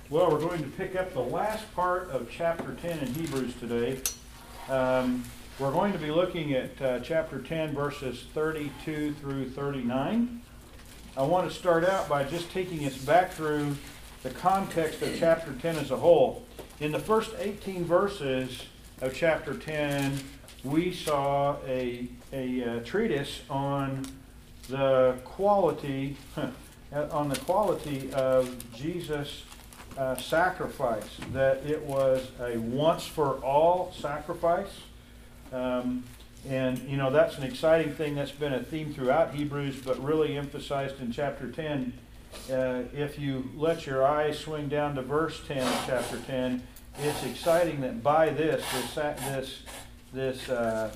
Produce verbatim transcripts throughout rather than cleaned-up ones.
Well, we're going to pick up the last part of chapter ten in Hebrews today. Um, we're going to be looking at uh, chapter ten, verses thirty-two through thirty-nine. I want to start out by just taking us back through the context of chapter ten as a whole. In the first eighteen verses of chapter ten, we saw a, a, a treatise on the quality, on the quality of Jesus' Uh, sacrifice, that it was a once-for-all sacrifice. Um, and, you know, that's an exciting thing that's been a theme throughout Hebrews, but really emphasized in chapter ten. Uh, if you let your eyes swing down to verse ten of chapter ten, it's exciting that by this, this, this, this uh,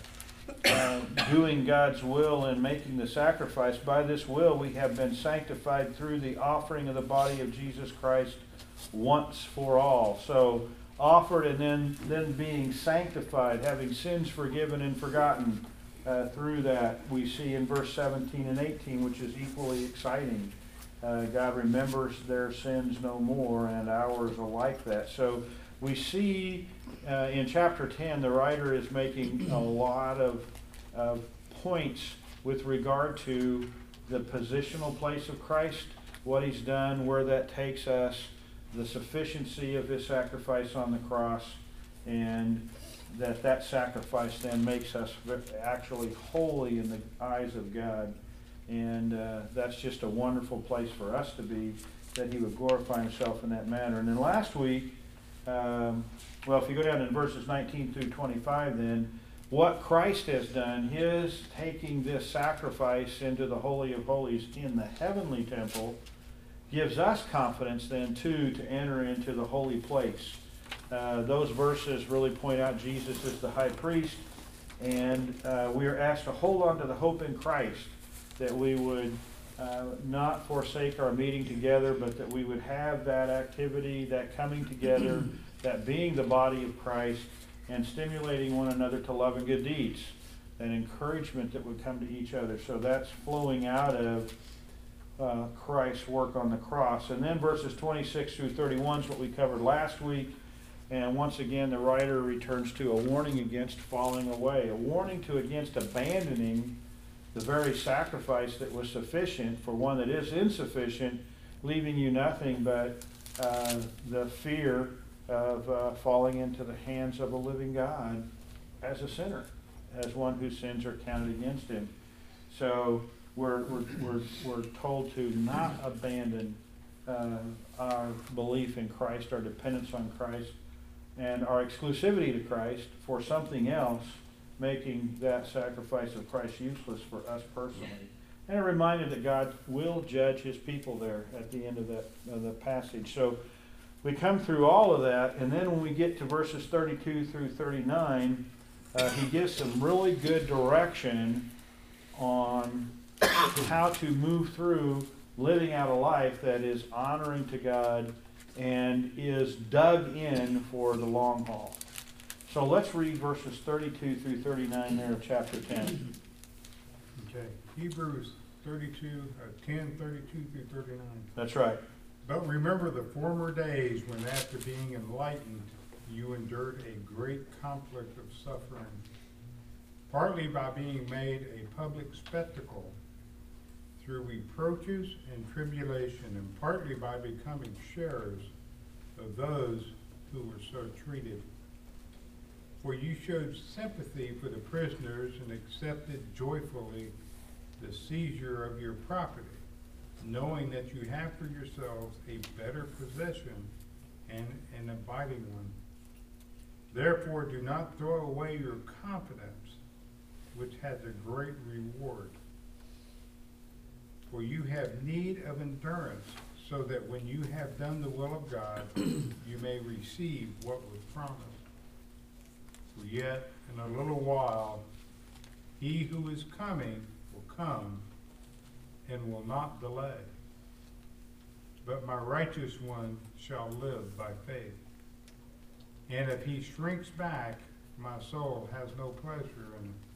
uh, doing God's will and making the sacrifice, by this will we have been sanctified through the offering of the body of Jesus Christ once for all. So offered and then then being sanctified, having sins forgiven and forgotten uh, through that, we see in verse seventeen and eighteen, which is equally exciting. Uh, God remembers their sins no more, and ours are like that. So we see uh, in chapter ten, the writer is making a lot of, of points with regard to the positional place of Christ, what he's done, where that takes us, the sufficiency of his sacrifice on the cross, and that that sacrifice then makes us actually holy in the eyes of God. And uh, that's just a wonderful place for us to be, that he would glorify himself in that manner. And then last week, um, well, if you go down in verses nineteen through twenty-five, then what Christ has done, his taking this sacrifice into the Holy of Holies in the heavenly temple, gives us confidence then too to enter into the holy place. Uh, those verses really point out Jesus as the high priest, and uh, we are asked to hold on to the hope in Christ, that we would uh, not forsake our meeting together, but that we would have that activity, that coming together, that being the body of Christ, and stimulating one another to love and good deeds, an encouragement that would come to each other. So that's flowing out of Uh, Christ's work on the cross. And then verses twenty-six through thirty-one is what we covered last week. And once again, the writer returns to a warning against falling away, a warning to against abandoning the very sacrifice that was sufficient for one that is insufficient, leaving you nothing but uh, the fear of uh, falling into the hands of a living God as a sinner, as one whose sins are counted against him. So We're, we're, we're, we're told to not abandon uh, our belief in Christ, our dependence on Christ, and our exclusivity to Christ for something else, making that sacrifice of Christ useless for us personally. And a reminder that God will judge his people there at the end of that of the passage. So we come through all of that, and then when we get to verses thirty-two through thirty-nine, uh, he gives some really good direction on how to move through living out a life that is honoring to God and is dug in for the long haul. So let's read verses thirty-two through thirty-nine there of chapter ten. Okay, Hebrews thirty-two, uh, ten, thirty-two through thirty-nine. That's right. But remember the former days when after being enlightened, you endured a great conflict of suffering, partly by being made a public spectacle through reproaches and tribulation, and partly by becoming sharers of those who were so treated. For you showed sympathy for the prisoners and accepted joyfully the seizure of your property, knowing that you have for yourselves a better possession and an abiding one. Therefore do not throw away your confidence, which has a great reward. For you have need of endurance, so that when you have done the will of God, you may receive what was promised. For yet in a little while, he who is coming will come and will not delay. But my righteous one shall live by faith. And if he shrinks back, my soul has no pleasure in it.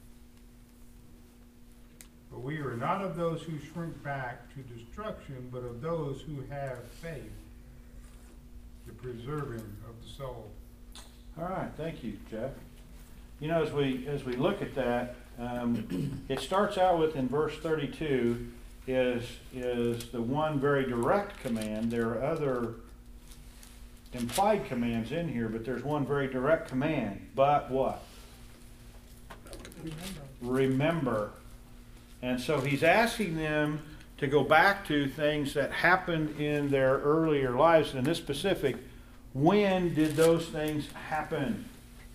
But we are not of those who shrink back to destruction, but of those who have faith to preserving of the soul. All right, thank you, Jeff. You know, as we as we look at that, um, it starts out with in verse thirty-two is is the one very direct command. There are other implied commands in here, but there's one very direct command. But what? Remember. Remember. And so he's asking them to go back to things that happened in their earlier lives. In this specific, when did those things happen?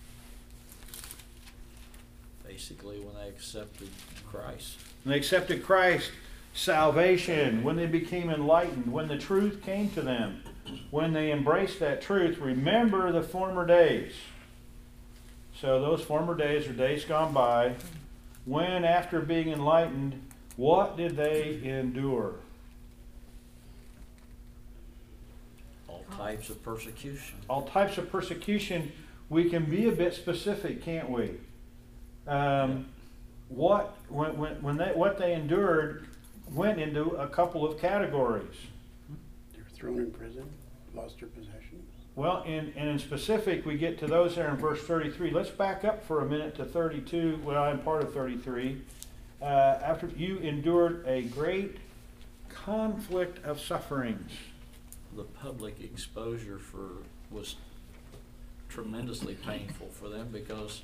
Basically, when they accepted Christ. When they accepted Christ, salvation, when they became enlightened, when the truth came to them, when they embraced that truth, remember the former days. So those former days are days gone by, when after being enlightened, what did they endure? All types of persecution. All types of persecution. We can be a bit specific, can't we? Um, what when, when, when they what they endured went into a couple of categories. They were thrown in prison, lost their possessions. Well, in, and in specific, we get to those there in verse thirty-three. Let's back up for a minute to thirty-two. Well, I'm part of thirty-three. Uh, after you endured a great conflict of sufferings. The public exposure for was tremendously painful for them because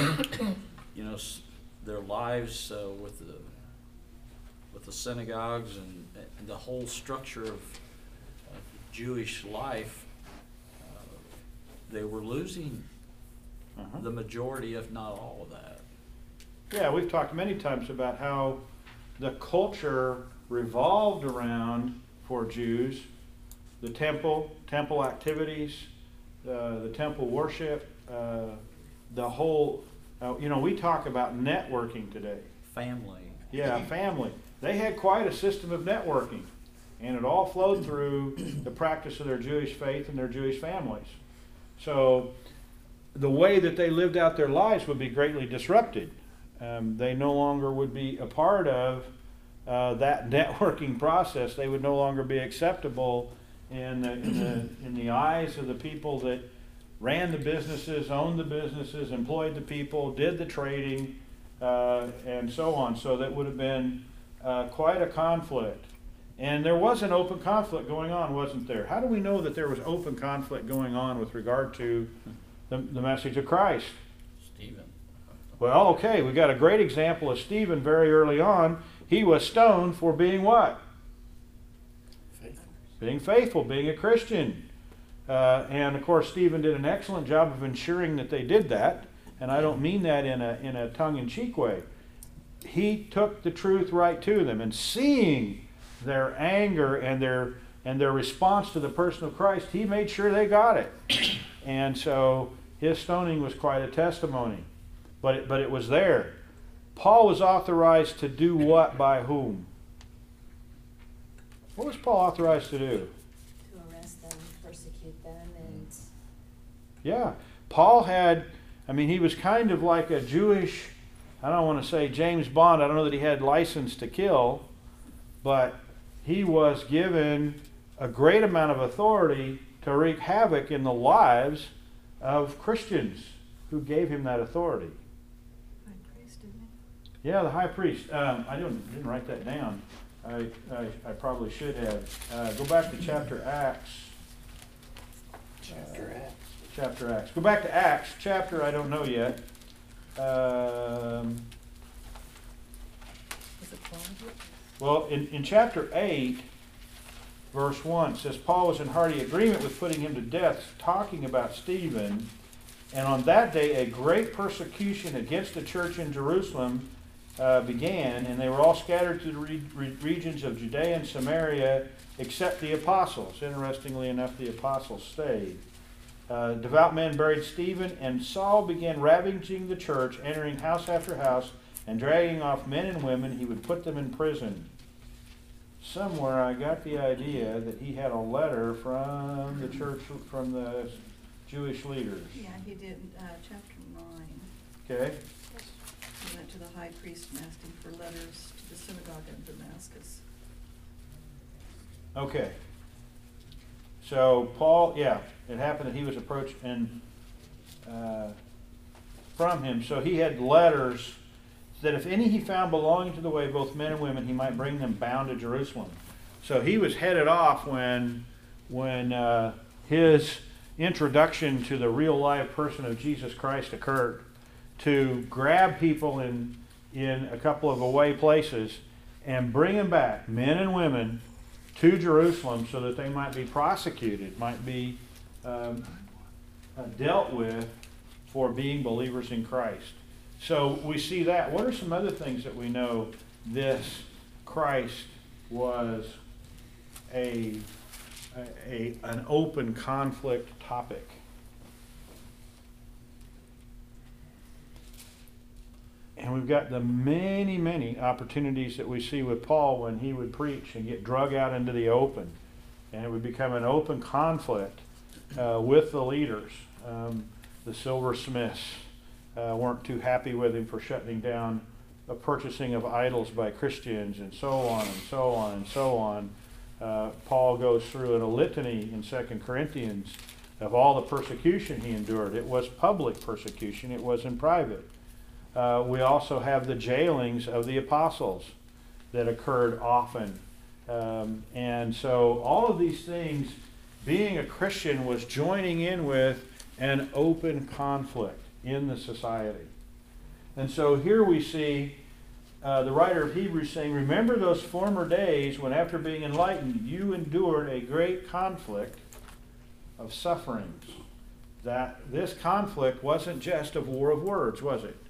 you know s- their lives uh, with the with the synagogues and, and the whole structure of, of Jewish life, uh, they were losing Uh-huh. the majority, if not all, of that. Yeah, we've talked many times about how the culture revolved around, for Jews, the temple, temple activities, uh, the temple worship, uh, the whole, uh, you know, we talk about networking today. Family. Yeah, family. They had quite a system of networking, and it all flowed through the practice of their Jewish faith and their Jewish families. So the way that they lived out their lives would be greatly disrupted. Um, they no longer would be a part of uh, that networking process. They would no longer be acceptable in the, in the in the eyes of the people that ran the businesses, owned the businesses, employed the people, did the trading, uh, and so on. So that would have been uh, quite a conflict. And there was an open conflict going on, wasn't there? How do we know that there was open conflict going on with regard to the, the message of Christ? Stephen. Well, okay, we got a great example of Stephen very early on. He was stoned for being what? Faithful. Being faithful, being a Christian. Uh, and of course, Stephen did an excellent job of ensuring that they did that. And I don't mean that in a, in a tongue-in-cheek way. He took the truth right to them, and seeing their anger and their and their response to the person of Christ, he made sure they got it. And so his stoning was quite a testimony. But it, but it was there. Paul was authorized to do what by whom? What was Paul authorized to do? To arrest them, persecute them, and Yeah. Paul had, I mean, he was kind of like a Jewish, I don't want to say James Bond, I don't know that he had license to kill, but he was given a great amount of authority to wreak havoc in the lives of Christians who gave him that authority. High priest, didn't he? Yeah, the high priest. Um, I didn't, didn't write that down. I, I, I probably should have. Uh, go back to chapter Acts. Chapter Acts. Chapter Acts. Go back to Acts. Chapter, I don't know yet. Um, Was it Paul? well, in, in chapter eight, verse one, it says, Paul was in hearty agreement with putting him to death, talking about Stephen. And on that day, a great persecution against the church in Jerusalem uh, began, and they were all scattered to the re- re- regions of Judea and Samaria, except the apostles. Interestingly enough, the apostles stayed. Uh, devout men buried Stephen, and Saul began ravaging the church, entering house after house, and dragging off men and women. He would put them in prison. Somewhere I got the idea that he had a letter from the church, from the Jewish leaders. Yeah, he did, uh, chapter nine. Okay? He went to the high priest and asked him for letters to the synagogue in Damascus. Okay. So Paul, yeah, it happened that he was approached and uh, from him. So he had letters that if any he found belonging to the way, both men and women, he might bring them bound to Jerusalem. So he was headed off when, when uh, his introduction to the real live person of Jesus Christ occurred, to grab people in, in a couple of away places and bring them back, men and women, to Jerusalem so that they might be prosecuted, might be um, uh, dealt with for being believers in Christ. So we see that. What are some other things that we know this Christ was a, a, an open conflict topic? And we've got the many, many opportunities that we see with Paul when he would preach and get drug out into the open. And it would become an open conflict uh, with the leaders. Um, the silversmiths uh, weren't too happy with him for shutting down the purchasing of idols by Christians, and so on and so on and so on. Uh, Paul goes through in a litany in Second Corinthians of all the persecution he endured. It was public persecution. It wasn't private. Uh, we also have the jailings of the apostles that occurred often. Um, and so all of these things, being a Christian was joining in with an open conflict in the society. And so here we see uh, the writer of Hebrews saying, remember those former days when after being enlightened, you endured a great conflict of sufferings. That this conflict wasn't just a war of words, was it?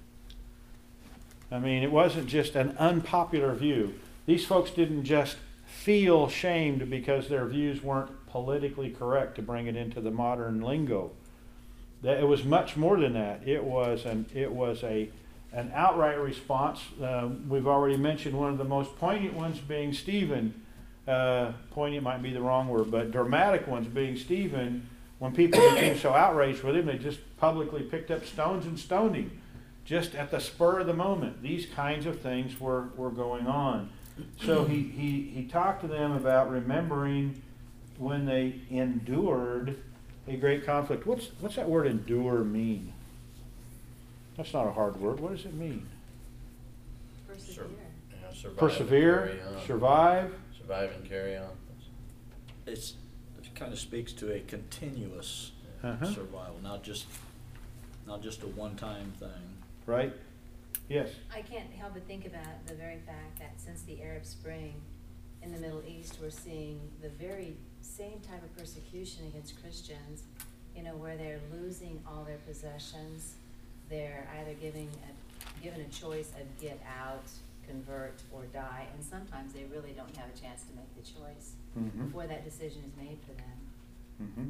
I mean, it wasn't just an unpopular view. These folks didn't just feel shamed because their views weren't politically correct, to bring it into the modern lingo. That it was much more than that. It was an it was a an outright response. Um, we've already mentioned one of the most poignant ones being Stephen. Uh, poignant might be the wrong word, but dramatic ones being Stephen. When people became so outraged with him, they just publicly picked up stones and stoned him. Just at the spur of the moment, these kinds of things were, were going on. So he, he, he talked to them about remembering when they endured a great conflict. What's, what's that word endure mean? That's not a hard word. What does it mean? Persevere. Yeah, survive Persevere, and carry on. survive. Survive and carry on. It's, it kind of speaks to a continuous Uh-huh. survival, not just, not just a one-time thing. Right? Yes. I can't help but think about the very fact that since the Arab Spring in the Middle East, we're seeing the very same type of persecution against Christians, you know, where they're losing all their possessions. They're either giving a, given a choice of get out, convert, or die, and sometimes they really don't have a chance to make the choice Mm-hmm. before that decision is made for them. Mm-hmm.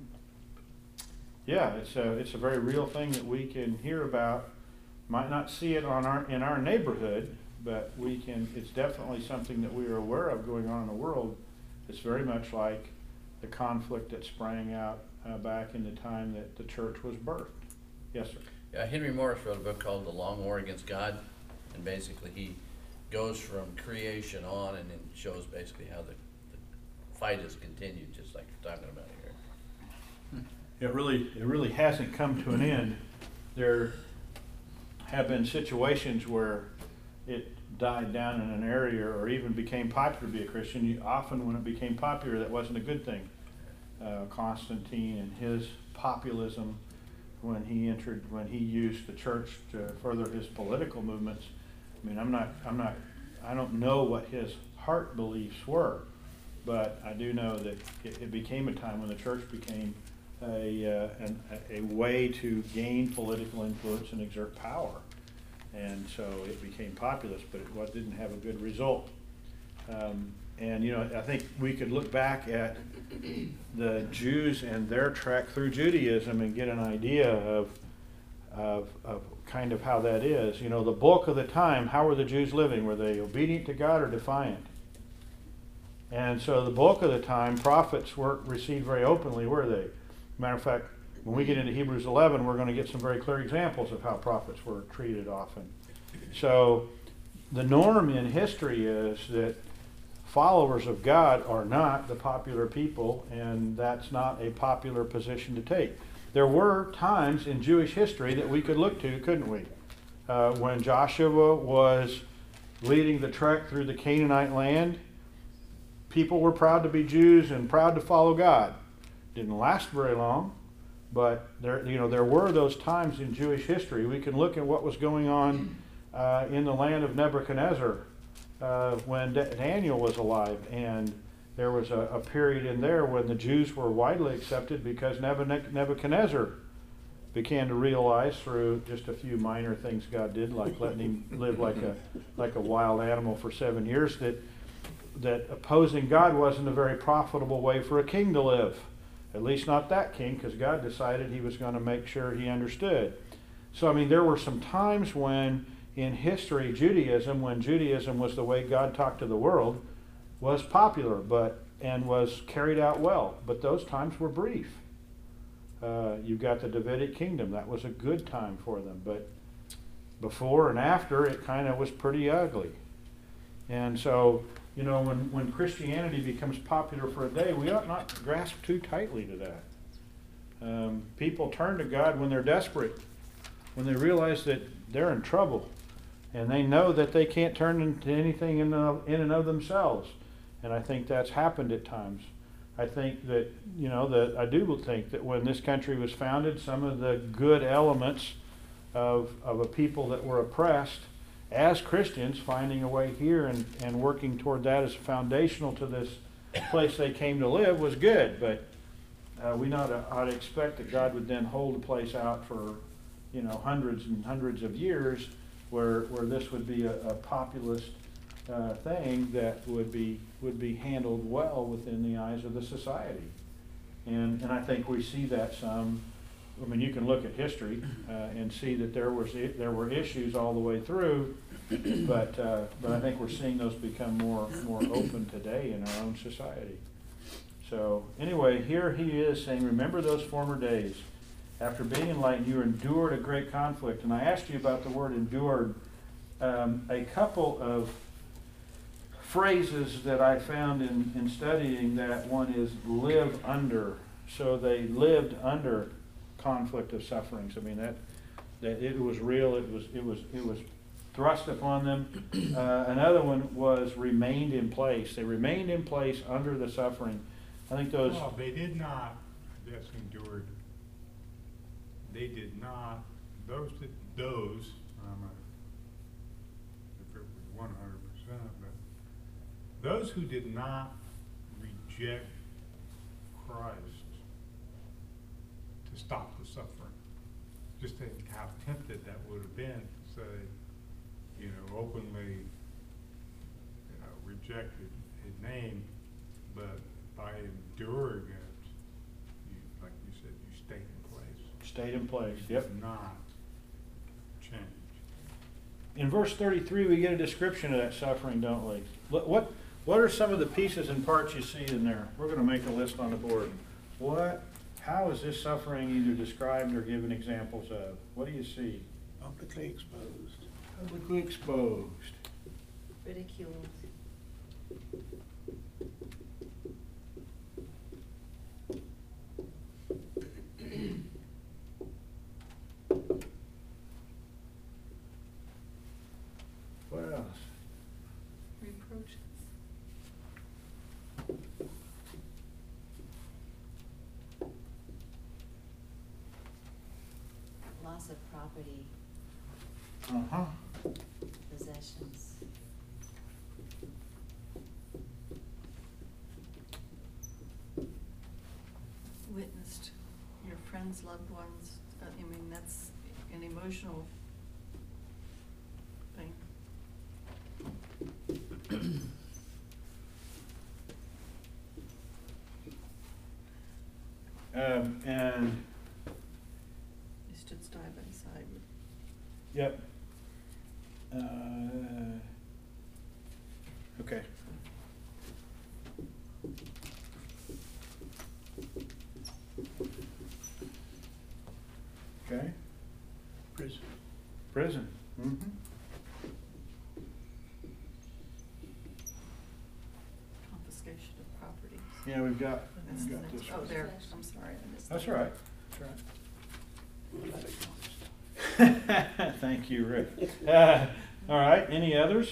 Yeah, it's a, it's a very real thing that we can hear about. Might not see it on our in our neighborhood, but we can. It's definitely something that we are aware of going on in the world. It's very much like the conflict that sprang out uh, back in the time that the church was birthed. Yes, sir. Yeah, Henry Morris wrote a book called The Long War Against God, and basically he goes from creation on and then shows basically how the, the fight has continued, just like you're talking about here. It really it really hasn't come to an end. There have been situations where it died down in an area or even became popular to be a Christian. You, often when it became popular, that wasn't a good thing. Uh, Constantine and his populism, when he entered, when he used the church to further his political movements. I mean, I'm not, I'm not, I don't know what his heart beliefs were, but I do know that it, it became a time when the church became a, uh, an, a way to gain political influence and exert power. And so it became populist, but it didn't have a good result. Um, and, you know, I think we could look back at the Jews and their trek through Judaism and get an idea of, of, of kind of how that is. You know, the bulk of the time, how were the Jews living? Were they obedient to God or defiant? And so the bulk of the time, prophets weren't received very openly, were they? Matter of fact, when we get into Hebrews eleven, we're going to get some very clear examples of how prophets were treated often. So the norm in history is that followers of God are not the popular people, and that's not a popular position to take. There were times in Jewish history that we could look to, couldn't we? Uh, when Joshua was leading the trek through the Canaanite land, people were proud to be Jews and proud to follow God. Didn't last very long, but there, you know, there were those times in Jewish history. We can look at what was going on uh, in the land of Nebuchadnezzar uh, when D- Daniel was alive, and there was a, a period in there when the Jews were widely accepted because Nebuchadnezzar began to realize through just a few minor things God did, like letting him live like a like a wild animal for seven years, that that opposing God wasn't a very profitable way for a king to live. At least not that king, because God decided he was going to make sure he understood. So, I mean, there were some times when in history, Judaism, when Judaism was the way God talked to the world, was popular but and was carried out well. But those times were brief. Uh, you've got the Davidic kingdom. That was a good time for them. But before and after, it kind of was pretty ugly. And so, you know, when, when Christianity becomes popular for a day, we ought not grasp too tightly to that. Um, people turn to God when they're desperate, when they realize that they're in trouble, and they know that they can't turn into anything in, the, in and of themselves. And I think that's happened at times. I think that, you know, that I do think that when this country was founded, some of the good elements of, of a people that were oppressed, as Christians, finding a way here and, and working toward that as foundational to this place they came to live was good. But uh, we not uh, ought to expect that God would then hold the place out for, you know, hundreds and hundreds of years, where where this would be a, a populist uh, thing that would be would be handled well within the eyes of the society. And and I think we see that some. I mean, you can look at history uh, and see that there was there were issues all the way through, but uh, but I think we're seeing those become more more open today in our own society. So anyway, here he is saying, "Remember those former days. After being enlightened, you endured a great conflict." And I asked you about the word endured. Um, a couple of phrases that I found in, in studying that. One is live under. So they lived under conflict of sufferings. I mean, that that it was real. It was it was it was thrust upon them. Uh, another one was remained in place. They remained in place under the suffering. I think those. Well, they did not, I guess, endured. They did not. Those that those. Um, if it was one hundred percent, but those who did not reject Christ to stop the suffering. Just think how tempted that would have been to say, you know, openly, you know, rejected his name, but by enduring it, you, like you said, you stayed in place. Stayed in place. You Yep. did not change. In verse thirty-three, we get a description of that suffering, don't we? What what what are some of the pieces and parts you see in there? We're going to make a list on the board. What? How is this suffering either described or given examples of? What do you see? Publicly exposed. Publicly exposed. Ridiculed. What else? Reproaches. Loss of property, Uh-huh. possessions. Witnessed your friends, loved ones. Uh, I mean, that's an emotional thing. Um, and, You stood side by side with. yep. Uh, okay. Okay. Prison. Prison. Mm-hmm. we've got, That's we've the got next- this Oh, one. there, I'm sorry, I missed that. That's all right. That's Let it go. all right. Thank you, Rick. Uh, all right, any others?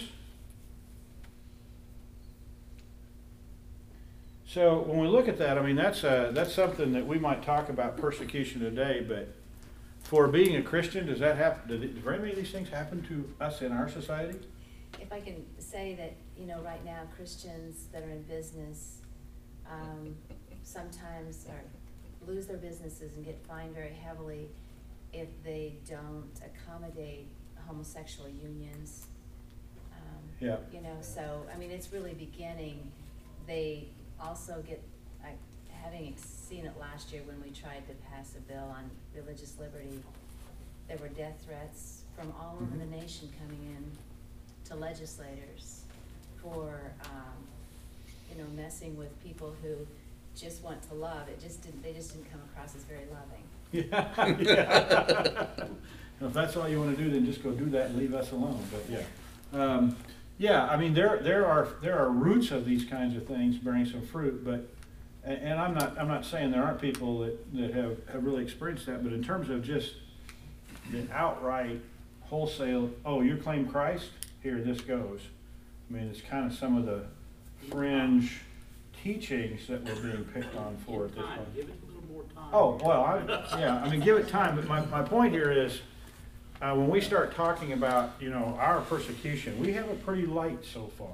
So when we look at that, I mean, that's, uh, that's something that we might talk about persecution today, but for being a Christian, does that happen, do do very many of these things happen to us in our society? If I can say that, you know, right now Christians that are in business, um, sometimes are, lose their businesses and get fined very heavily if they don't accommodate homosexual unions. Um, Yeah. You know, so, I mean, it's really beginning. They also get, I, having ex- seen it last year when we tried to pass a bill on religious liberty, there were death threats from all over the nation coming in to legislators for, um, you know, messing with people who just want to love. It just didn't, they just didn't come across as very loving. Yeah, yeah. If that's all you want to do, then just go do that and leave us alone, but yeah. Um, yeah, I mean, there, there are, there are roots of these kinds of things bearing some fruit, but, and, and I'm not, I'm not saying there aren't people that, that have, have really experienced that, but in terms of just the outright wholesale, oh, you claim Christ? Here, this goes. I mean, it's kind of some of the fringe teachings that we're being picked on for at this point. Give it a little more time. Oh, well, I, yeah, I mean, give it time, but my, my point here is, uh, when we start talking about, you know, our persecution, we have it pretty light so far.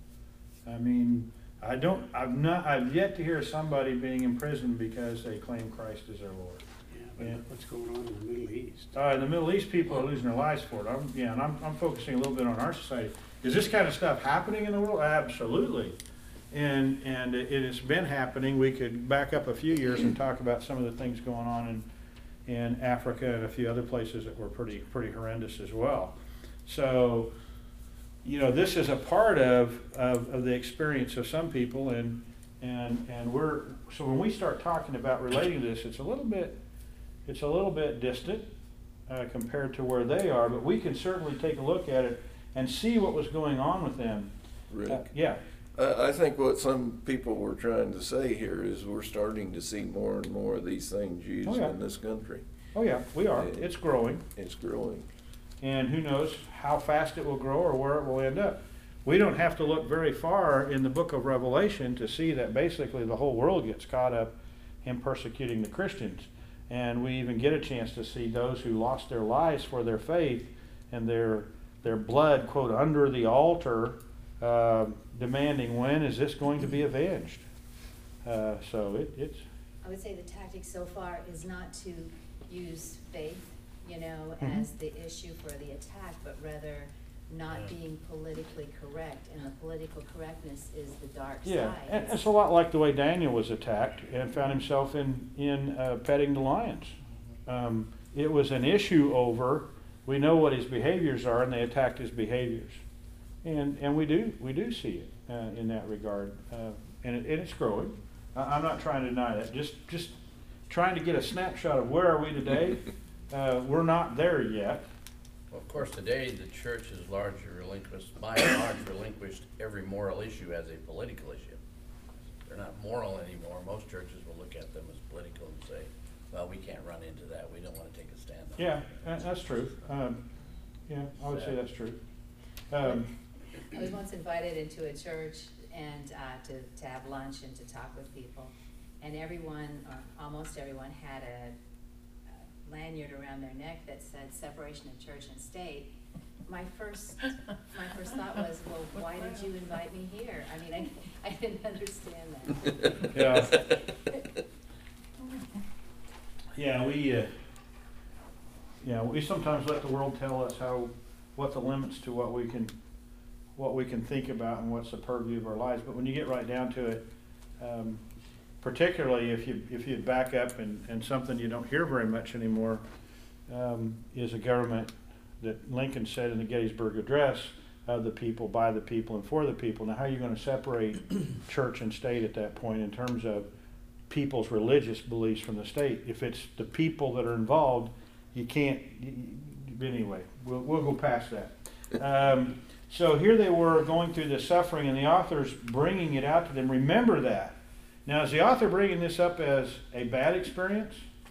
I mean, I don't, I've not, I've yet to hear somebody being imprisoned because they claim Christ as their Lord. Yeah, but Yeah. what's going on in the Middle East? Uh, in the Middle East, people are losing their lives for it. I'm, yeah, and I'm, I'm focusing a little bit on our society. Is this kind of stuff happening in the world? Absolutely. And, and it, it's been happening. We could back up a few years and talk about some of the things going on in, in Africa and a few other places that were pretty, pretty horrendous as well. So, you know, this is a part of, of, of the experience of some people, and, and, and we're, so when we start talking about relating to this, it's a little bit, it's a little bit distant uh, compared to where they are, but we can certainly take a look at it and see what was going on with them. Rick, Uh, yeah. I, I think what some people were trying to say here is we're starting to see more and more of these things used Oh, yeah. in this country. Oh yeah, we are. It's growing, It's growing. and who knows how fast it will grow or where it will end up. We don't have to look very far in the book of Revelation to see that basically the whole world gets caught up in persecuting the Christians. And we even get a chance to see those who lost their lives for their faith and their their blood, quote, under the altar, uh, demanding, when is this going to be avenged? Uh, so it, it's, I would say the tactic so far is not to use faith, you know, Mhm. as the issue for the attack, but rather not being politically correct, and the political correctness is the dark side. yeah, and it's a lot like the way Daniel was attacked and found himself in, in uh, petting the lions. Um, it was an issue over, we know what his behaviors are, and they attacked his behaviors. And, and we do, we do see it uh, in that regard, uh, and, it, and it's growing. I, I'm not trying to deny that, just, just trying to get a snapshot of where are we today. Uh, we're not there yet. Well, of course, today, the church has largely relinquished, by and large, relinquished every moral issue as a political issue. They're not moral anymore. Most churches will look at them as political and say, well, we can't run into that. We don't want to take a stand on it. Yeah, that- that's true. Um, yeah, I would say that's true. Um, I was once invited into a church and uh, to, to have lunch and to talk with people. And everyone, or almost everyone, had a a lanyard around their neck that said separation of church and state. My first, my first thought was, well, why did you invite me here? I mean, I, I didn't understand that. Yeah. Yeah, we, uh, yeah, we sometimes let the world tell us how, what the limits to what we can, what we can think about and what's the purview of our lives. But when you get right down to it, um, particularly if you, if you back up and, and something you don't hear very much anymore, um, is a government that Lincoln said in the Gettysburg Address, of the people, by the people, and for the people. Now, how are you going to separate church and state at that point in terms of people's religious beliefs from the state? If it's the people that are involved, you can't, you, you, anyway, we'll, we'll go past that. Um, so here they were going through the suffering, and the author's bringing it out to them. Remember that. Now, is the author bringing this up as a bad experience?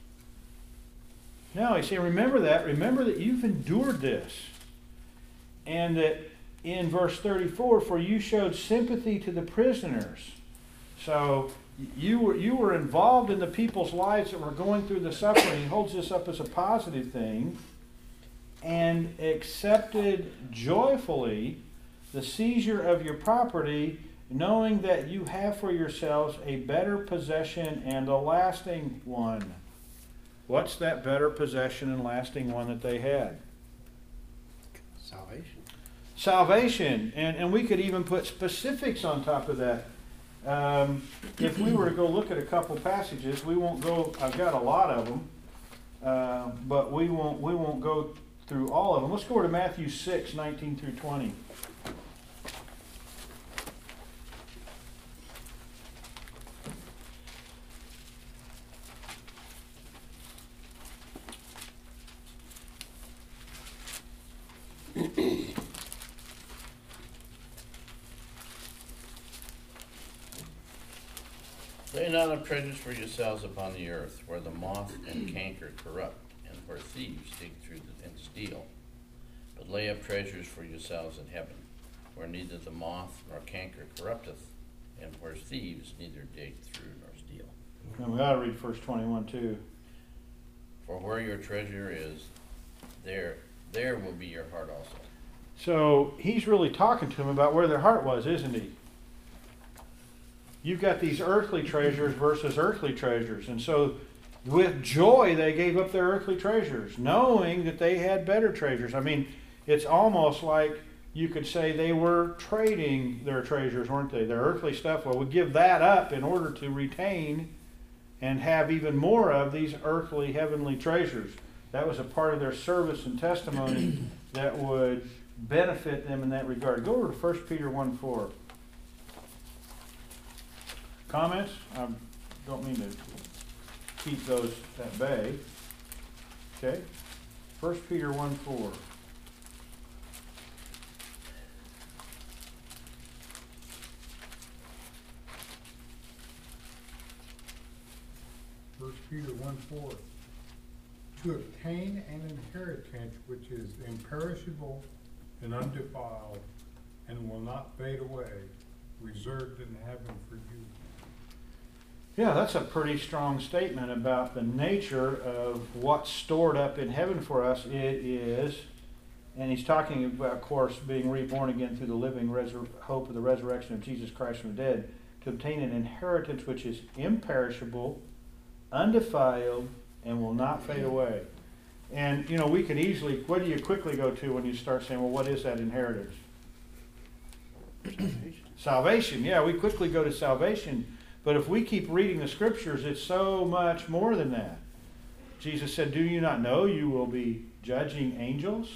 No, he's saying, remember that. Remember that you've endured this. And that in verse thirty-four, for you showed sympathy to the prisoners. So you were, you were involved in the people's lives that were going through the suffering. He holds this up as a positive thing. And accepted joyfully the seizure of your property, knowing that you have for yourselves a better possession and a lasting one. What's that better possession and lasting one that they had? Salvation. Salvation. And, and we could even put specifics on top of that. Um, if we were to go look at a couple passages, we won't go, I've got a lot of them, uh, but we won't, we won't go through all of them. Let's go to Matthew six, nineteen through twenty. Lay not up treasures for yourselves upon the earth, where the moth and canker corrupt, and where thieves dig through the, and steal. But lay up treasures for yourselves in heaven, where neither the moth nor canker corrupteth, and where thieves neither dig through nor steal. And we ought to read verse twenty-one too. For where your treasure is, there there will be your heart also. So he's really talking to them about where their heart was, isn't he? You've got these earthly treasures versus earthly treasures. And so with joy they gave up their earthly treasures, knowing that they had better treasures. I mean, it's almost like you could say they were trading their treasures, weren't they? Their earthly stuff. Well, we give that up in order to retain and have even more of these earthly, heavenly treasures. That was a part of their service and testimony that would benefit them in that regard. Go over to First Peter one four. Comments? I don't mean to keep those at bay. Okay. First Peter one four. First Peter one four. To obtain an inheritance which is imperishable and undefiled and will not fade away, reserved in heaven for you. Yeah, that's a pretty strong statement about the nature of what's stored up in heaven for us. It is, and he's talking about, of course, being reborn again through the living resur- hope of the resurrection of Jesus Christ from the dead, to obtain an inheritance which is imperishable, undefiled, and will not fade away. And, you know, we could easily, what do you quickly go to when you start saying, well, what is that inheritance? Salvation. Salvation, yeah, we quickly go to salvation. But if we keep reading the scriptures, it's so much more than that. Jesus said, do you not know you will be judging angels?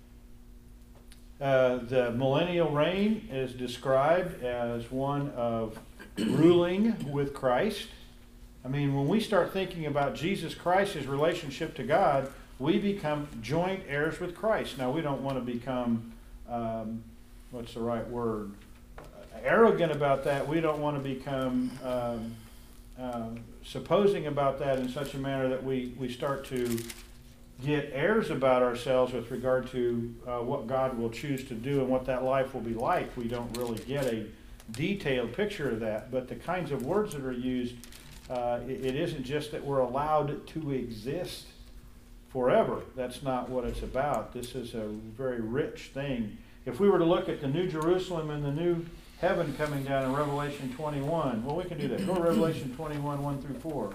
Uh, the millennial reign is described as one of ruling with Christ. I mean, when we start thinking about Jesus Christ, his relationship to God, we become joint heirs with Christ. Now, we don't want to become, um, what's the right word? Arrogant about that. We don't want to become um, uh, supposing about that in such a manner that we, we start to get airs about ourselves with regard to uh, what God will choose to do and what that life will be like. We don't really get a detailed picture of that, but the kinds of words that are used, uh, it, it isn't just that we're allowed to exist forever. That's not what it's about. This is a very rich thing. If we were to look at the New Jerusalem and the New Heaven coming down in Revelation twenty-one, well, we can do that. Go to Revelation twenty-one, one through four.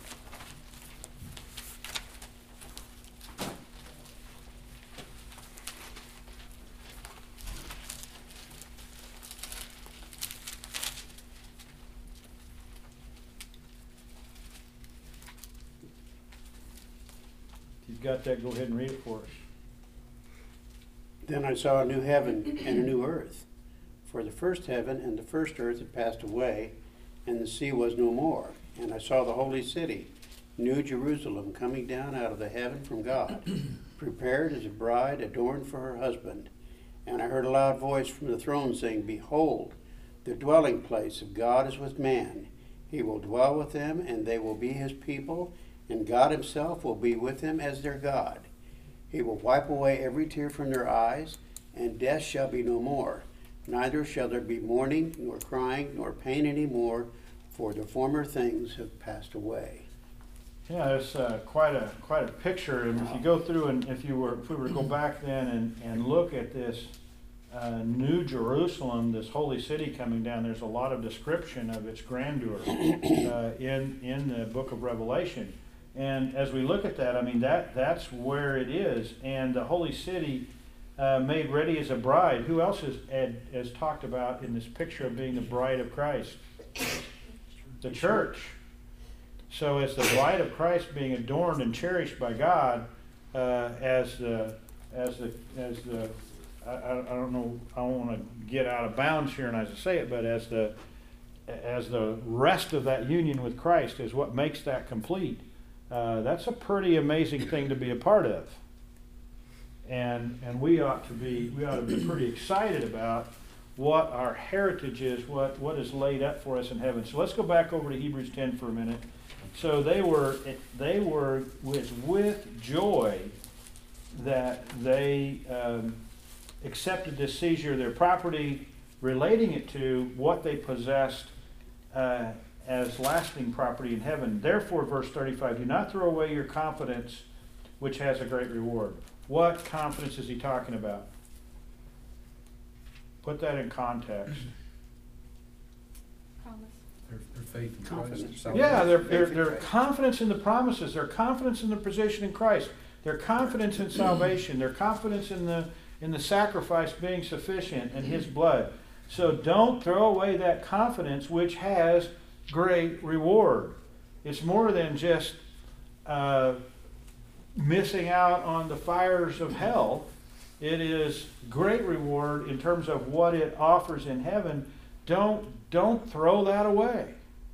If you've got that, go ahead and read it for us. Then I saw a new heaven and a new earth. For the first heaven and the first earth had passed away, and the sea was no more. And I saw the holy city, New Jerusalem, coming down out of the heaven from God, prepared as a bride adorned for her husband. And I heard a loud voice from the throne saying, Behold, the dwelling place of God is with man. He will dwell with them, and they will be his people, and God himself will be with them as their God. He will wipe away every tear from their eyes, and death shall be no more. Neither shall there be mourning, nor crying, nor pain any more, for the former things have passed away. Yeah, it's uh, quite a quite a picture, and if you go through and if you were if we were to go back then and, and look at this uh, New Jerusalem, this holy city coming down, there's a lot of description of its grandeur uh, in in the book of Revelation. And as we look at that, I mean that that's where it is, and the holy city uh, made ready as a bride. Who else has Ed, has talked about in this picture of being the bride of Christ? The church. So it's the bride of Christ being adorned and cherished by God uh, as the as the as the I, I don't know I don't want to get out of bounds here and as I say it, but as the as the rest of that union with Christ is what makes that complete. Uh, that's a pretty amazing thing to be a part of, and and we ought to be we ought to be pretty excited about what our heritage is, what what is laid up for us in heaven. So let's go back over to Hebrews ten for a minute. So they were they were with with joy that they um, accepted this seizure of their property, relating it to what they possessed uh, as lasting property in heaven. Therefore, verse thirty-five, do not throw away your confidence, which has a great reward. What confidence is he talking about? Put that in context. Promise. Their, their faith in Confidence. Christ. Salvation. Yeah, their, their, their confidence in the promises, their confidence in the position in Christ, their confidence in salvation, their confidence in the in the sacrifice being sufficient and His blood. So don't throw away that confidence, which has great reward. It's more than just uh, missing out on the fires of hell. It is great reward in terms of what it offers in heaven. Don't don't throw that away.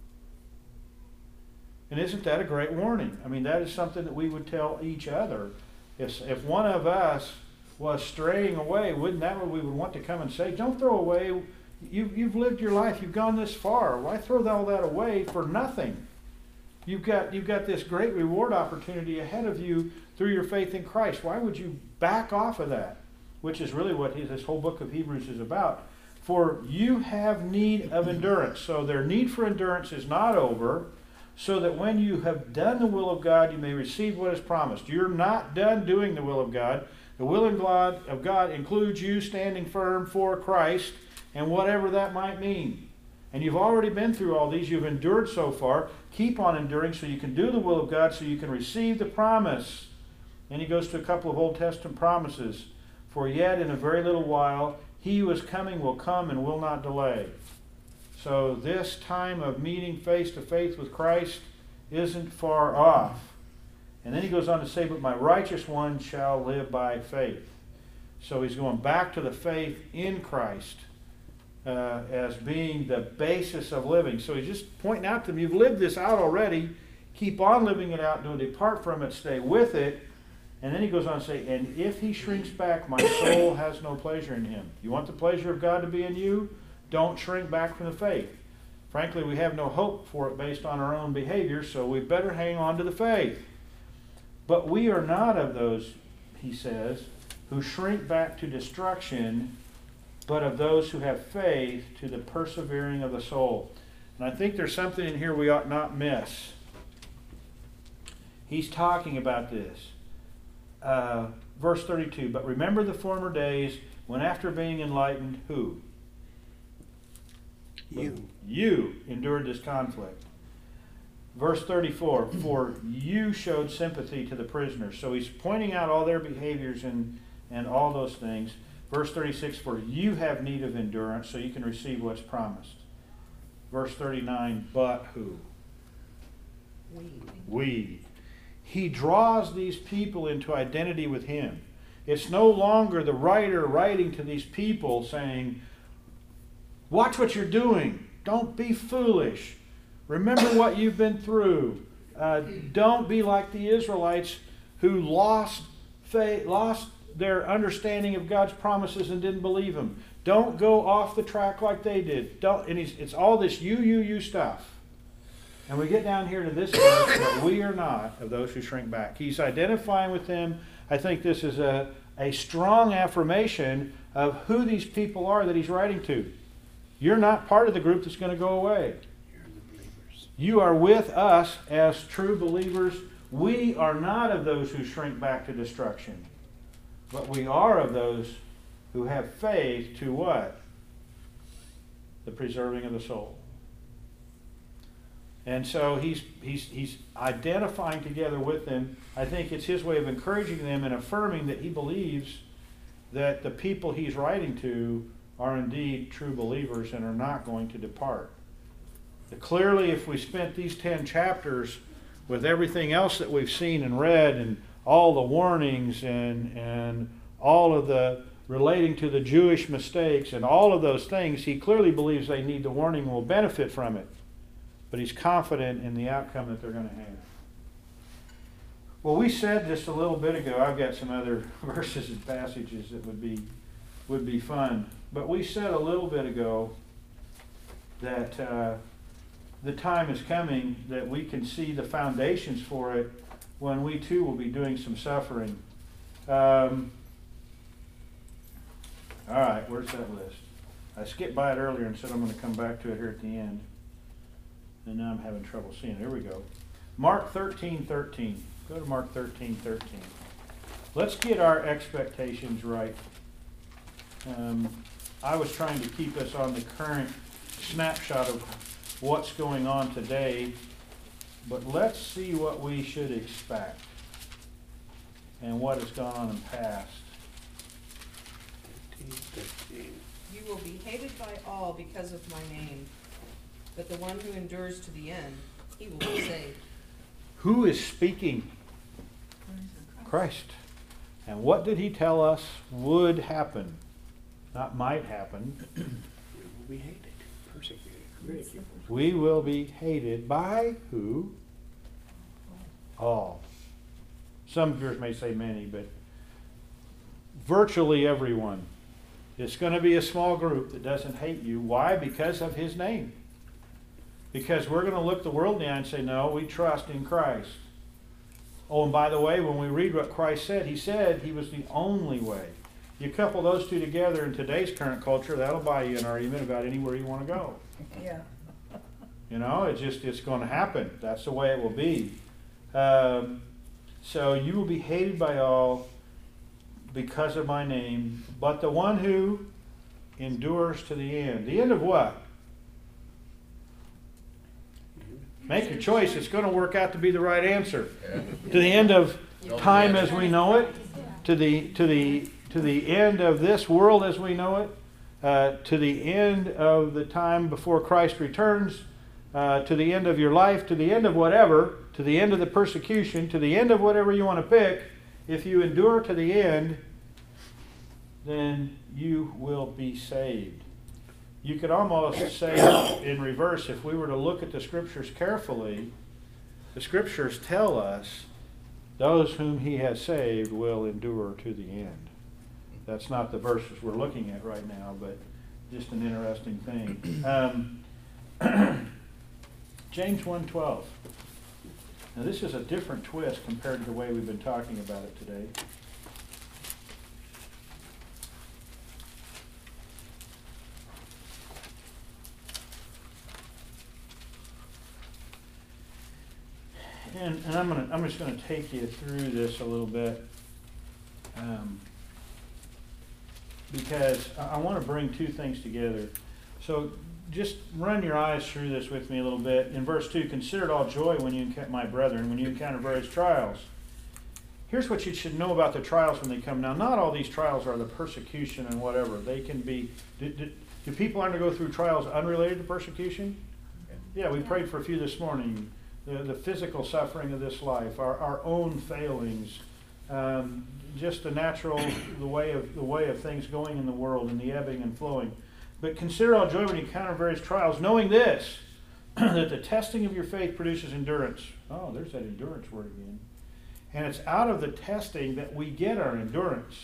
And isn't that a great warning? I mean, that is something that we would tell each other. If if one of us was straying away, wouldn't that what we would want to come and say? Don't throw away. You you've lived your life. You've gone this far. Why throw all that away for nothing? You've got you've got this great reward opportunity ahead of you through your faith in Christ. Why would you back off of that? Which is really what his, this whole book of Hebrews is about. For you have need of endurance. So their need for endurance is not over, so that when you have done the will of God, you may receive what is promised. You're not done doing the will of God. The will of God, of God includes you standing firm for Christ and whatever that might mean. And you've already been through all these. You've endured so far. Keep on enduring so you can do the will of God, so you can receive the promise. And he goes to a couple of Old Testament promises. For yet in a very little while, he who is coming will come and will not delay. So this time of meeting face to face with Christ isn't far off. And then he goes on to say, but my righteous one shall live by faith. So he's going back to the faith in Christ uh, as being the basis of living. So he's just pointing out to them, you've lived this out already. Keep on living it out. Don't depart from it. Stay with it. And then he goes on to say, and if he shrinks back, my soul has no pleasure in him. You want the pleasure of God to be in you? Don't shrink back from the faith. Frankly, we have no hope for it based on our own behavior, so we better hang on to the faith. But we are not of those, he says, who shrink back to destruction, but of those who have faith to the persevering of the soul. And I think there's something in here we ought not miss. He's talking about this. Uh, verse thirty-two, but remember the former days when after being enlightened, who? You. You endured this conflict. Verse thirty-four, for you showed sympathy to the prisoners. So he's pointing out all their behaviors and, and all those things. Verse thirty-six, for you have need of endurance so you can receive what's promised. Verse thirty-nine, but who? We. We. He draws these people into identity with him. It's no longer the writer writing to these people saying, watch what you're doing. Don't be foolish. Remember what you've been through. Uh, don't be like the Israelites who lost faith, lost their understanding of God's promises and didn't believe them. Don't go off the track like they did. Don't, and he's, it's all this you, you, you stuff. And we get down here to this verse, but we are not of those who shrink back. He's identifying with them. I think this is a, a strong affirmation of who these people are that he's writing to. You're not part of the group that's going to go away. You're the believers. You are with us as true believers. We are not of those who shrink back to destruction, but we are of those who have faith to what? The preserving of the soul. And so he's, he's, he's identifying together with them. I think it's his way of encouraging them and affirming that he believes that the people he's writing to are indeed true believers and are not going to depart. But clearly, if we spent these ten chapters with everything else that we've seen and read and all the warnings and, and all of the relating to the Jewish mistakes and all of those things, he clearly believes they need the warning and will benefit from it. But he's confident in the outcome that they're going to have. Well, we said just a little bit ago, I've got some other verses and passages that would be would be fun. But we said a little bit ago that uh, the time is coming that we can see the foundations for it when we too will be doing some suffering. Um, all right, where's that list? I skipped by it earlier and said I'm going to come back to it here at the end. And now I'm having trouble seeing it. Here we go. Mark thirteen thirteen. Go to Mark thirteen thirteen. Let's get our expectations right. Um, I was trying to keep us on the current snapshot of what's going on today, but let's see what we should expect and what has gone on in the past. You will be hated by all because of my name, but the one who endures to the end, he will be saved. Who is speaking? Christ. And what did he tell us would happen? Not might happen. We will be hated, persecuted, ridiculed. We will be hated by who? All. Some viewers may say many, but virtually everyone. It's going to be a small group that doesn't hate you. Why? Because of his name. Because we're going to look the world in the eye and say, no, we trust in Christ. Oh, and by the way, when we read what Christ said, he said he was the only way. You couple those two together in today's current culture, that'll buy you an argument about anywhere you want to go. Yeah. You know, it's just, it's going to happen. That's the way it will be. Um, so you will be hated by all because of my name, but the one who endures to the end. The end of what? Make your choice. It's going to work out to be the right answer. Yeah. To the end of Don't time guess. as we know it, to the to the to the end of this world as we know it, uh, to the end of the time before Christ returns, uh, to the end of your life, to the end of whatever, to the end of the persecution, to the end of whatever you want to pick. If you endure to the end, then you will be saved. You could almost say in reverse, if we were to look at the Scriptures carefully, the Scriptures tell us those whom he has saved will endure to the end. That's not the verses we're looking at right now, but just an interesting thing. Um, James one twelve. Now this is a different twist compared to the way we've been talking about it today. And, and I'm gonna, I'm just gonna take you through this a little bit, um, because I, I want to bring two things together. So just run your eyes through this with me a little bit. In verse two, consider it all joy when you encounter, my brethren, when you encounter various trials. Here's what you should know about the trials when they come. Now, not all these trials are the persecution and whatever. They can be. Do, do, do people undergo through trials unrelated to persecution? Yeah, we prayed for a few this morning. The, the physical suffering of this life, our, our own failings, um, just the natural, the way of the way of things going in the world and the ebbing and flowing. But consider all joy when you encounter various trials, knowing this, that the testing of your faith produces endurance. Oh, there's that endurance word again. And it's out of the testing that we get our endurance.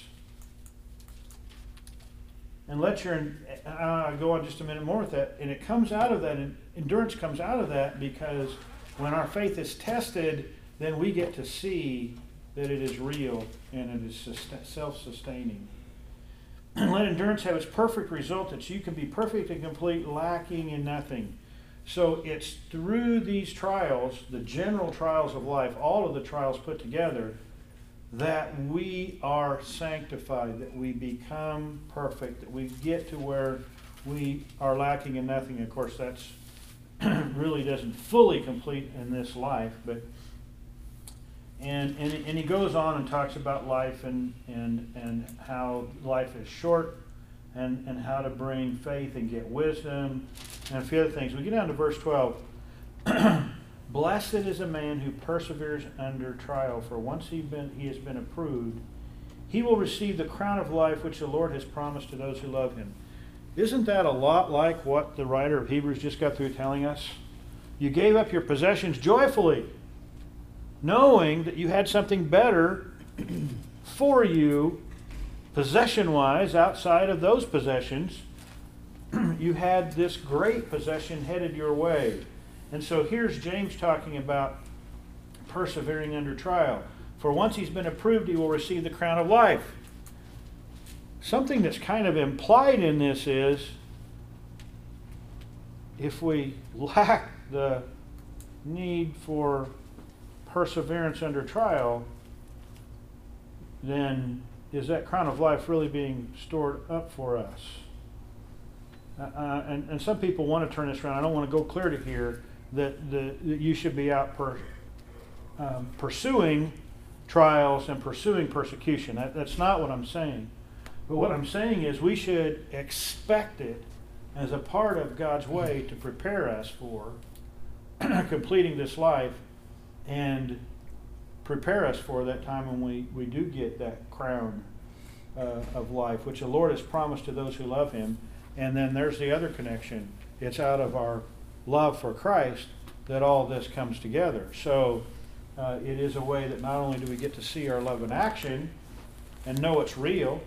And let your, uh, go on just a minute more with that. And it comes out of that, endurance comes out of that because when our faith is tested, then we get to see that it is real and it is sust- self-sustaining. Let endurance have its perfect result, that you can be perfect and complete, lacking in nothing. So it's through these trials, the general trials of life, all of the trials put together, that we are sanctified, that we become perfect, that we get to where we are lacking in nothing. Of course, that's really doesn't fully complete in this life, but and and and he goes on and talks about life and and and how life is short, and and how to bring faith and get wisdom and a few other things. We get down to verse twelve. Blessed is a man who perseveres under trial, for once he been he has been approved, he will receive the crown of life which the Lord has promised to those who love him. Isn't that a lot like what the writer of Hebrews just got through telling us? You gave up your possessions joyfully, knowing that you had something better for you, possession-wise, outside of those possessions. You had this great possession headed your way. And so here's James talking about persevering under trial. For once he's been approved, he will receive the crown of life. Something that's kind of implied in this is, if we lack the need for perseverance under trial, then is that crown of life really being stored up for us? Uh, and, and some people want to turn this around. I don't want to go clear to here that, the, that you should be out per, um, pursuing trials and pursuing persecution. That, that's not what I'm saying. But what I'm saying is we should expect it as a part of God's way to prepare us for completing this life and prepare us for that time when we, we do get that crown uh, of life, which the Lord has promised to those who love him. And then there's the other connection. It's out of our love for Christ that all this comes together. So uh, it is a way that not only do we get to see our love in action and know it's real,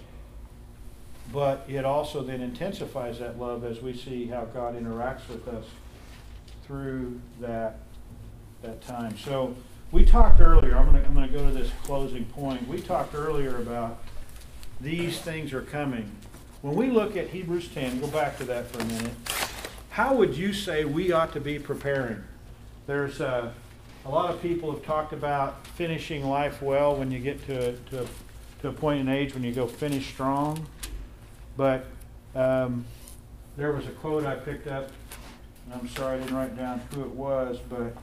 but it also then intensifies that love as we see how God interacts with us through that that time. So we talked earlier, I'm going to I'm going to go to this closing point. We talked earlier about these things are coming. When we look at Hebrews ten, go back to that for a minute. How would you say we ought to be preparing? There's uh, a lot of people have talked about finishing life well when you get to, to, to a point in age when you go finish strong. But um, there was a quote I picked up, and I'm sorry I didn't write down who it was, but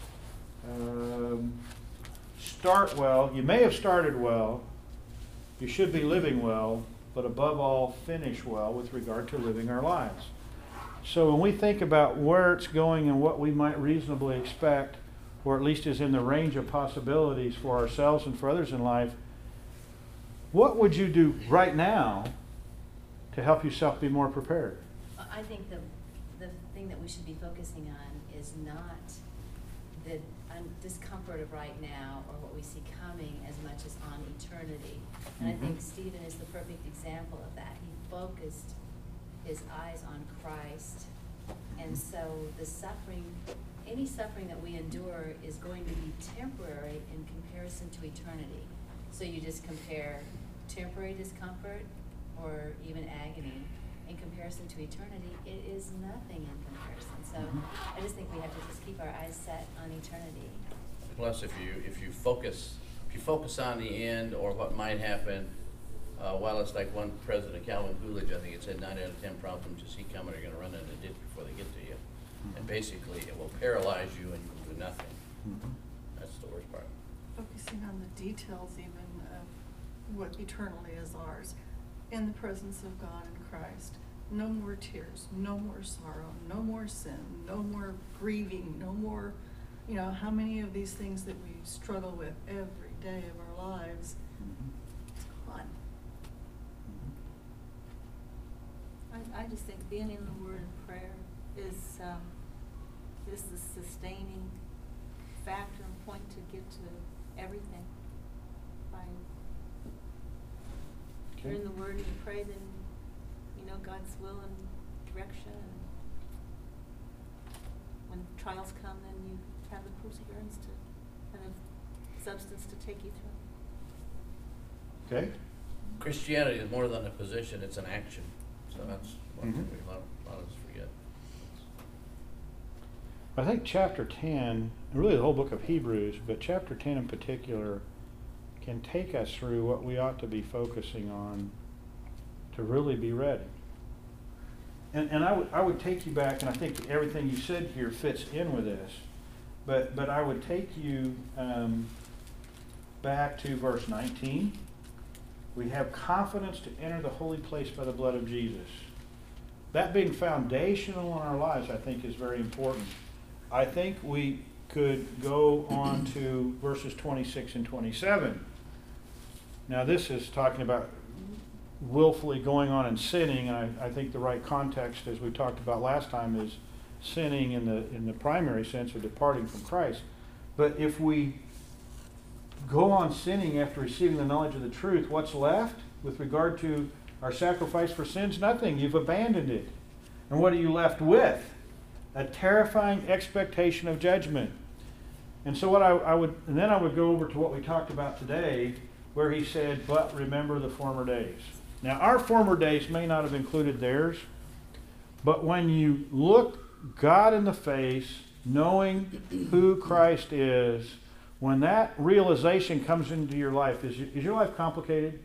um, start well. You may have started well. You should be living well, but above all, finish well with regard to living our lives. So when we think about where it's going and what we might reasonably expect, or at least is in the range of possibilities for ourselves and for others in life, what would you do right now to help yourself be more prepared? I think the, the thing that we should be focusing on is not the um, discomfort of right now or what we see coming as much as on eternity. And Mm-hmm. I think Stephen is the perfect example of that. He focused his eyes on Christ. And so the suffering, any suffering that we endure is going to be temporary in comparison to eternity. So you just compare temporary discomfort or even agony in comparison to eternity, it is nothing in comparison. So Mm-hmm. I just think we have to just keep our eyes set on eternity. Plus, if you, if you focus, if you focus on the end or what might happen, uh, while it's like one President Calvin Coolidge, I think it said nine out of ten problems you see coming are gonna run into a ditch before they get to you. And basically, it will paralyze you and you will do nothing. Mm-hmm. That's the worst part. Focusing on the details even of what eternally is ours. In the presence of God and Christ. No more tears, no more sorrow, no more sin, no more grieving, no more, you know, how many of these things that we struggle with every day of our lives. It's gone. I, I just think being in the Word and prayer is, um, is the sustaining factor and point to get to everything. By if you're in the Word and you pray, then you know God's will and direction. And when trials come, then you have the perseverance to, and the substance to take you through. Okay? Christianity is more than a position, it's an action. So that's one thing Mhm. we, a lot, a lot of us forget. I think chapter ten, really the whole book of Hebrews, but chapter ten in particular, can take us through what we ought to be focusing on to really be ready. And, and I would, I would take you back, and I think everything you said here fits in with this, but, but I would take you um, back to verse nineteen. We have confidence to enter the holy place by the blood of Jesus. That being foundational in our lives, I think, is very important. I think we could go on to verses twenty-six and twenty-seven. Now, this is talking about willfully going on and sinning, and I, I think the right context, as we talked about last time, is sinning in the in the primary sense of departing from Christ. But if we go on sinning after receiving the knowledge of the truth, what's left with regard to our sacrifice for sins? Nothing. You've abandoned it. And what are you left with? A terrifying expectation of judgment. And so what I, I would, and then I would go over to what we talked about today, where he said, but remember the former days. Now, our former days may not have included theirs, but when you look God in the face, knowing who Christ is, when that realization comes into your life, is your, is your life complicated?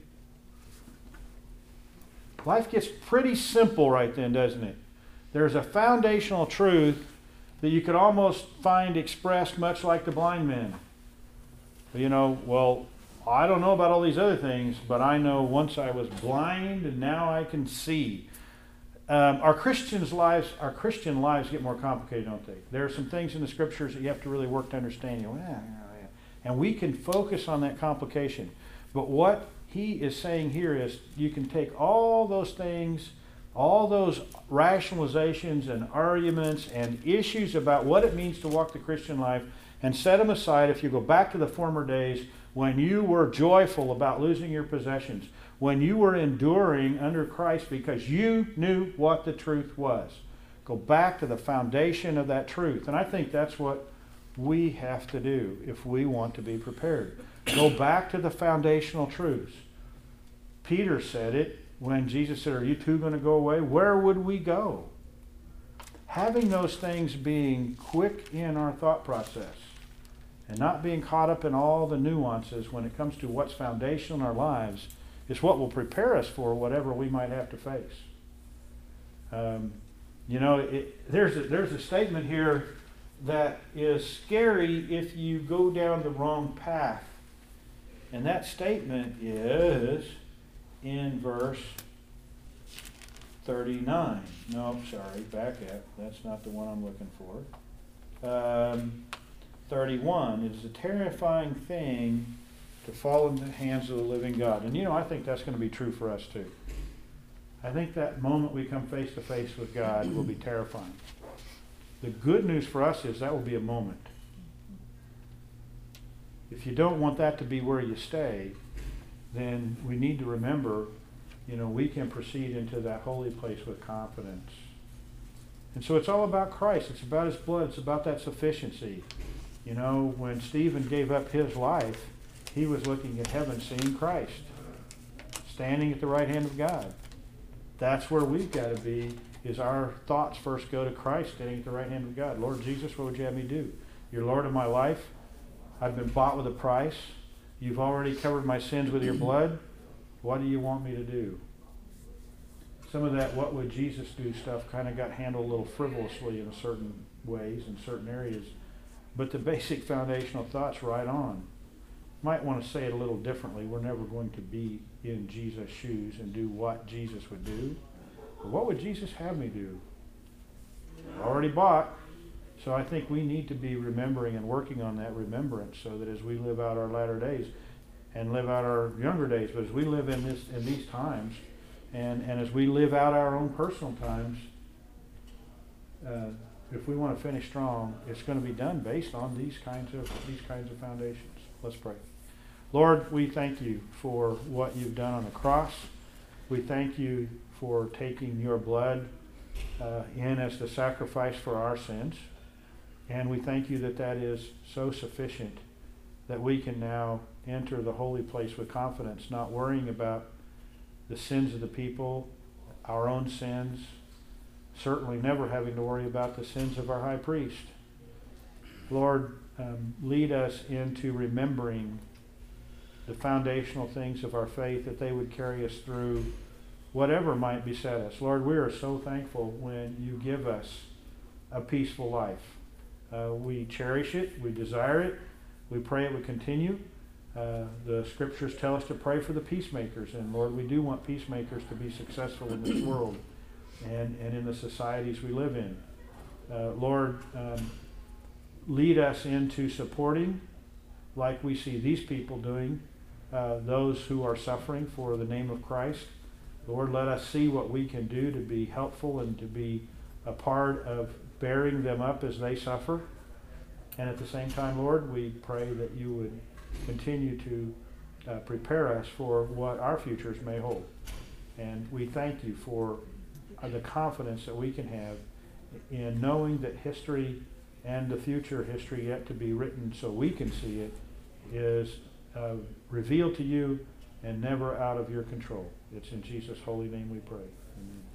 Life gets pretty simple right then, doesn't it? There's a foundational truth that you could almost find expressed much like the blind men. You know, well, I don't know about all these other things, but I know once I was blind and now I can see. Um, our Christians' lives, our Christian lives get more complicated, don't they? There are some things in the scriptures that you have to really work to understand. You know, yeah, yeah, yeah. And we can focus on that complication. But what he is saying here is you can take all those things, all those rationalizations and arguments and issues about what it means to walk the Christian life and set them aside. If you go back to the former days when you were joyful about losing your possessions, when you were enduring under Christ because you knew what the truth was. Go back to the foundation of that truth. And I think that's what we have to do if we want to be prepared. Go back to the foundational truths. Peter said it when Jesus said, are you two going to go away? Where would we go? Having those things being quick in our thought process and not being caught up in all the nuances when it comes to what's foundational in our lives is what will prepare us for whatever we might have to face. Um, you know, it, there's, a, there's a statement here that is scary if you go down the wrong path. And that statement is in verse thirty-nine. No, I'm sorry, back up. That's not the one I'm looking for. Um, thirty-one. It is a terrifying thing to fall into the hands of the living God. And you know, I think that's going to be true for us too. I think that moment we come face to face with God will be terrifying. The good news for us is that will be a moment. If you don't want that to be where you stay, then we need to remember, you know, we can proceed into that holy place with confidence. And so it's all about Christ. It's about his blood. It's about that sufficiency. You know, when Stephen gave up his life, he was looking at heaven, seeing Christ, standing at the right hand of God. That's where we've got to be, is our thoughts first go to Christ, standing at the right hand of God. Lord Jesus, what would you have me do? You're Lord of my life. I've been bought with a price. You've already covered my sins with your blood. What do you want me to do? Some of that what would Jesus do stuff kind of got handled a little frivolously in certain ways, in certain areas. But the basic foundational thought's right on. Might want to say it a little differently. We're never going to be in Jesus' shoes and do what Jesus would do. But what would Jesus have me do? Already bought. So I think we need to be remembering and working on that remembrance so that as we live out our latter days and live out our younger days, but as we live in this in these times and, and as we live out our own personal times, uh, if we want to finish strong, it's going to be done based on these kinds of these kinds of foundations. Let's pray. Lord, we thank you for what you've done on the cross. We thank you for taking your blood uh, in as the sacrifice for our sins. And we thank you that that is so sufficient that we can now enter the holy place with confidence, not worrying about the sins of the people, our own sins, certainly never having to worry about the sins of our high priest. Lord, um, lead us into remembering the foundational things of our faith, that they would carry us through whatever might beset us. Lord, we are so thankful when you give us a peaceful life. Uh, we cherish it, we desire it, we pray it would continue. Uh, the scriptures tell us to pray for the peacemakers, and Lord, we do want peacemakers to be successful in this world and, and in the societies we live in. Uh, Lord, um, lead us into supporting, like we see these people doing, uh, those who are suffering for the name of Christ. Lord, let us see what we can do to be helpful and to be a part of bearing them up as they suffer. And at the same time, Lord, we pray that you would continue to uh, prepare us for what our futures may hold. And we thank you for uh, the confidence that we can have in knowing that history and the future history yet to be written so we can see it is uh, revealed to you and never out of your control. It's in Jesus' holy name we pray. Amen.